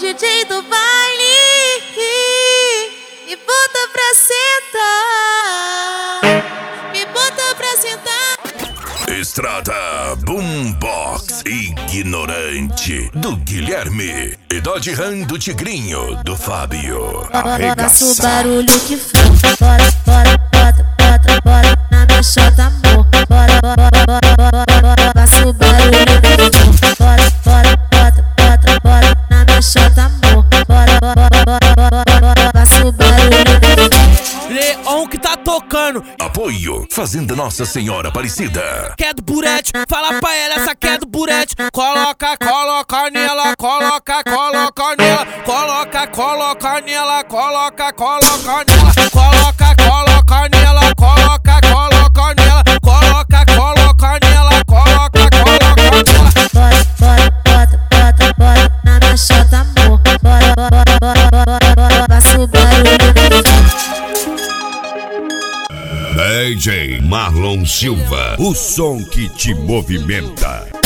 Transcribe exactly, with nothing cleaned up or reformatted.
D J do baile, me bota pra sentar, me bota pra sentar. Estrada Boombox Ignorante do Guilherme e Dodge Ram do Tigrinho do Fábio. Faça o barulho que for. Bora, bora, bota, bota, bora na minha chota, amor. Bora, bora, bora, bora, bora. Faça o barulho que for. Bora, bora, bota, bota, bora na minha chota, amor. Bora, bora, bora, bora, bora. Faça o barulho que for. Leon que tá tocando. Apoio Fazenda Nossa Senhora Aparecida. Quer do burete, fala pra ela, essa quer do burete. Coloca, coloca nela, coloca, coloca nela. Coloca, coloca nela, coloca, coloca nela. Coloca, coloca nela, coloca, coloca nela. Coloca, coloca nela, coloca, coloca nela. Bora, bora, bota, bota, bora na minha chota, amor. Bora, bora, bora, bora, bora. Faça o barulho que for. D J Marlon Silva, o som que te movimenta.